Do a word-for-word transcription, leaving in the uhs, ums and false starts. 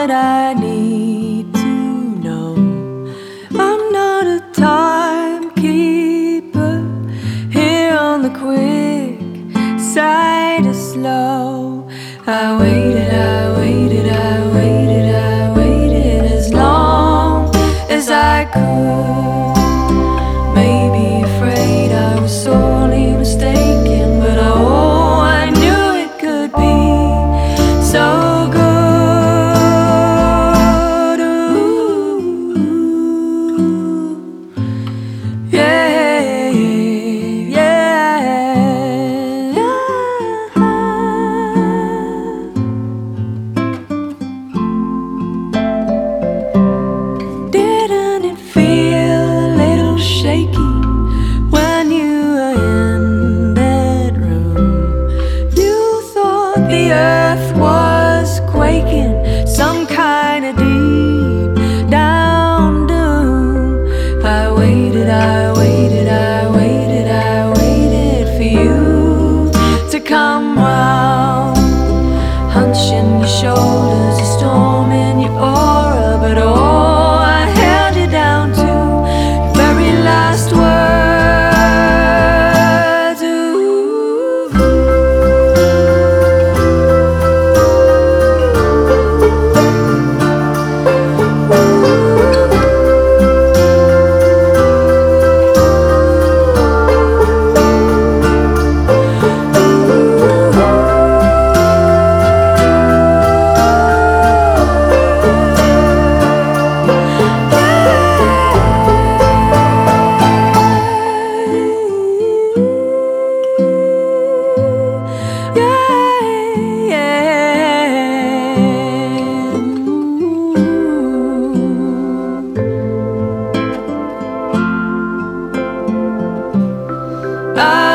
that I need to know. I'm not a timekeeper, here on the quick side of slow. I waited, I waited, I waited, I waited as long as I could. Maybe afraid I was sorely mistaken, but oh, I knew it could be so good. Ooh, yeah, yeah. Didn't it feel a little shaky when you were in that room? You thought the earth was quaking, some kind of deep down doom. I waited, I waited, I waited, I waited for you to come round, hunching your shoulders, a storm in your aura, but oh, I held you down to your very last words. I